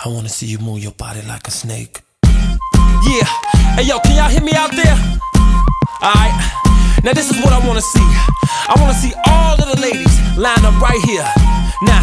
I wanna see you move your body like a snake. Yeah, hey yo, can y'all hear me out there? Alright, now this is what I wanna see. I wanna see all of the ladies line up right here. Now,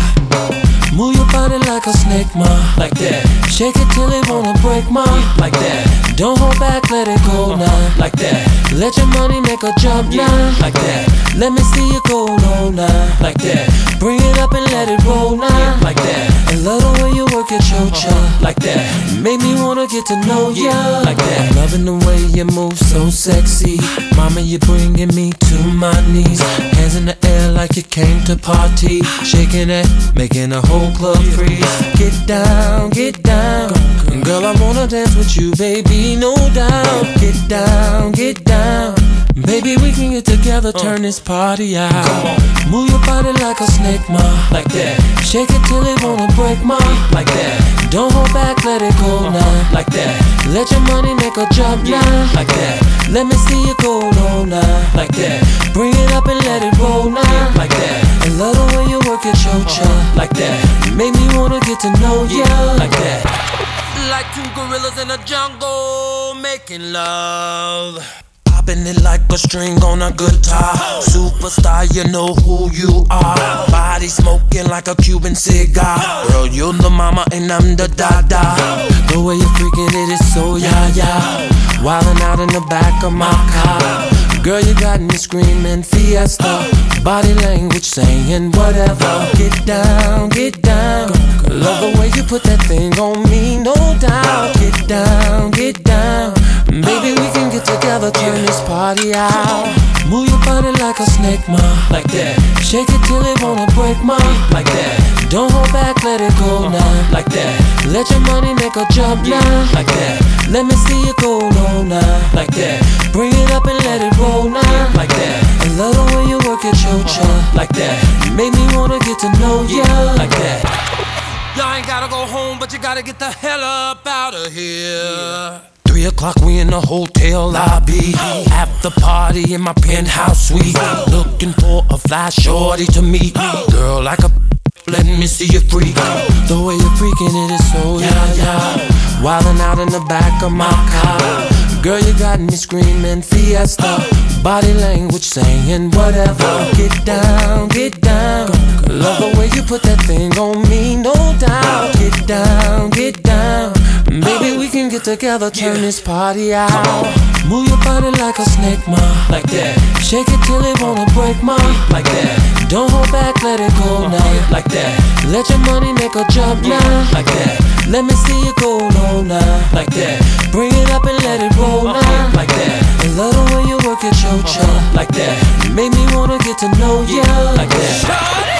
move your body like a snake, ma. Like that. Shake it till it wanna break, ma. Like that. Don't hold back, let it go now. Like that. Let your money make a jump now. Like that. Let me see you go low now. Like that. Bring it up and let it roll now. Like that. I love the way you work your chocha. Like that. Make me wanna get to know ya. Like that. I'm loving the way you move so sexy. Mama, you're bringing me to my knees. Hands in the air like you came to party. Shaking it, making a whole club freeze. Get down, get down. Girl, I wanna dance with you, baby, no doubt. Get down, get down. Baby, we can get together, turn this party out. Move your body like a snake, ma. Like that. Shake it till it wanna break, ma. Like that. Don't hold back, let it go now. Like that. Let your money make a jump now. Like that. Let me see you go low now. Like that. Bring it up and let it roll now. Like that. I love the way you work your chocha. Like that. Make me wanna get to know ya. Like that. Like two gorillas in a jungle making love. Popping it like a string on a guitar. Superstar, you know who you are. Body smoking like a Cuban cigar. Girl, you're the mama and I'm the dada. The way you're freaking it is so ya. Wildin' out in the back of my car. Girl, you got me screaming fiesta. Body language saying whatever. Get down, get down. Love the way you put that thing on me, no doubt. Get down, get down. Baby, we can get together, turn this party out. Move your body like a snake, ma. Like that. Shake it till it wanna break, ma. Like that. Don't hold back, let it go now. Like that. Let your money make a jump now. Like that. Let me see you go low now. Like that. Bring it up and let it roll now. Like that. I love the way you work your chocha. Like that. Make me wanna get to know ya. Like that. Y'all ain't gotta go home, but you gotta get the hell up out of here. 3 o'clock, we in the hotel lobby. After party in my penthouse suite. Looking for a fly shorty to meet. Girl, like a let me see you freak. The way you're freaking it is so ya. Wildin' out in the back of my car. Girl, you got me screaming fiesta. Body language saying whatever. Get down, get down. Love the way you put that thing on me, no doubt. Get down, get down. Baby, we can get together, turn this party out. Move your body like a snake, ma. Like that. Shake it till it wanna break, ma. Like that. Don't hold back, let it go now. Like that. Let your money make a jump now. Like that. Let me see you go low now. Like that. Bring it up and let it roll now. Like that. I love the way you work your chocha. Like that. Make me wanna get to know ya. Like that.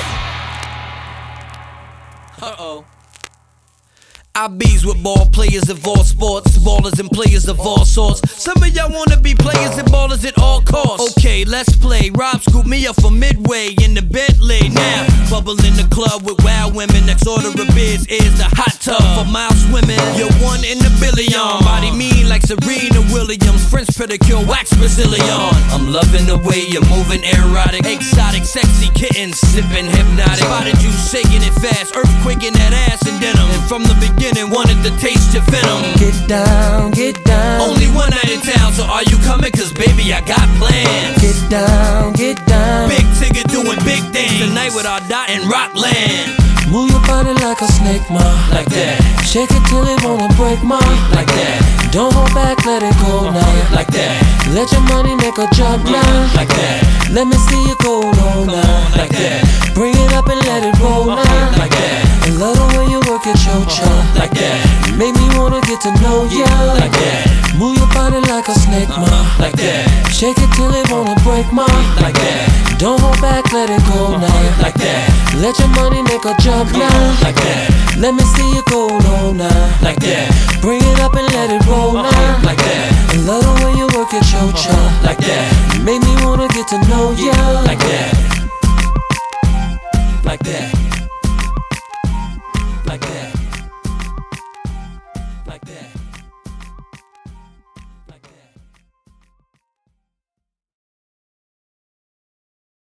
Uh-oh. I bees with ball players of all sports, ballers and players of all sorts. Some of y'all wanna be players and ballers at all costs. Okay, let's play. Rob scooped me up from Midway in the Bentley. Now, bubble in the club with wild women. Next order of beers is the hot tub for mile swimming. You're one in a billion. Body mean like Serena Williams. French pedicure, wax Brazilian. I'm loving the way you're moving, erotic, exotic, sexy kittens, sipping hypnotic. Spotted you shaking it fast, earthquaking that ass in denim. And from the beginning, wanted to taste your venom. Get down, get down. Only one night in town, so are you coming? Cause baby, I got plans. Get down, get down. Big Tigger doing big things tonight with our dot in Rockland. Move your body like a snake, ma. Like that. Shake it till it wanna break, ma. Like that. Don't hold back, let it go now. Like that. Let your money make a jump now. Like that. Let me see you go low now. Like that. Bring it up and let it roll now. Like that. I love the way you work your chocha. Like that. Make me wanna get to know ya. Like that. Move your body like a snake, ma. Like that. Shake it till it wanna break, ma. Like that. Don't hold back, let it go now. Like that. Let your money make a jump now. Like that. Let me see you go low now. Like that. Bring it up and let it roll now. Like that. I love the way you work your chocha. Like that. Make me wanna get to know ya. Like that.